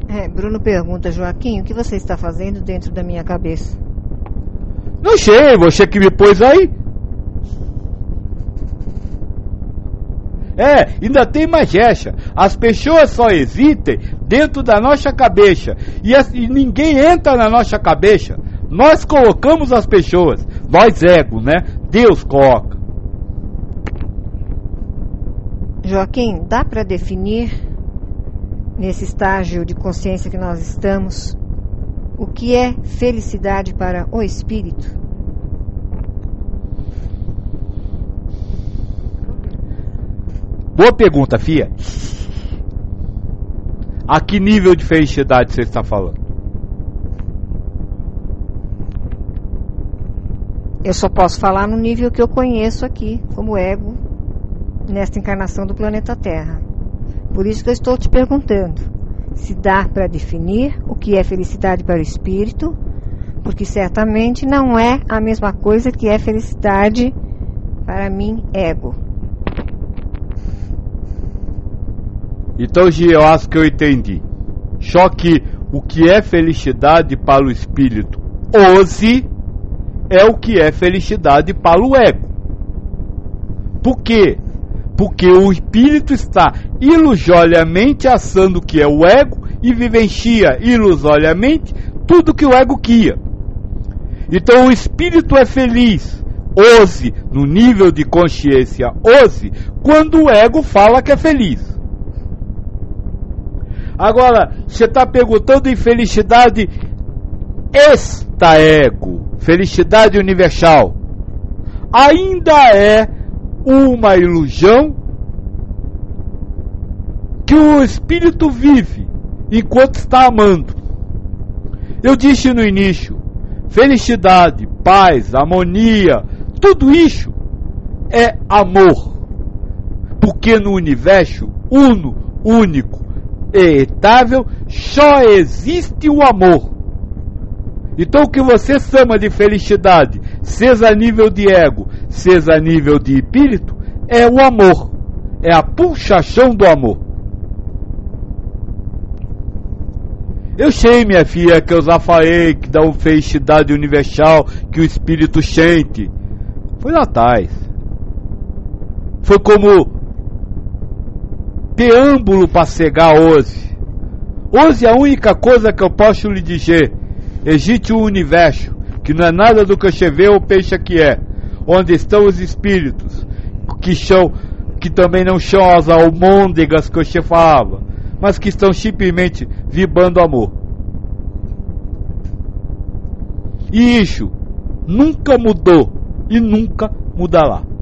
Bruno pergunta, Joaquim, o que você está fazendo dentro da minha cabeça? Não sei, você que me pôs aí. Ainda tem mais essa. As pessoas só existem dentro da nossa cabeça. E ninguém entra na nossa cabeça. Nós colocamos as pessoas. Nós ego, né? Deus coloca. Joaquim, dá para definir, nesse estágio de consciência que nós estamos, o que é felicidade para o espírito? Boa pergunta, Fia. A que nível de felicidade você está falando? Eu só posso falar no nível que eu conheço aqui, como ego, nesta encarnação do planeta Terra. Por isso que eu estou te perguntando se dá para definir o que é felicidade para o espírito, porque certamente não é a mesma coisa que é felicidade para mim, ego. Então, Gi, eu acho que eu entendi. Só que o que é felicidade para o espírito hoje é o que é felicidade para o ego. Por quê? Porque o espírito está ilusoriamente achando que é o ego e vivencia ilusoriamente tudo que o ego quer. Então o espírito é feliz hoje, no nível de consciência hoje, quando o ego fala que é feliz. Agora, você está perguntando em felicidade extra-ego, felicidade universal. Ainda é uma ilusão que o espírito vive enquanto está amando. Eu disse no início, felicidade, paz, harmonia, tudo isso é amor. Porque no universo uno, único, etável, só existe o amor. Então o que você chama de felicidade, seja a nível de ego, seja a nível de espírito, é o amor, é a pulsação do amor. Eu sei, minha filha, que eu já falei que dá uma felicidade universal que o espírito sente. Foi lá atrás. Foi como preâmbulo para chegar hoje. Hoje a única coisa que eu posso lhe dizer, existe um universo que não é nada do que você vê ou pensa que é, onde estão os espíritos que também não são as almôndegas que você falava, mas que estão simplesmente vibrando amor. E isso nunca mudou e nunca mudará.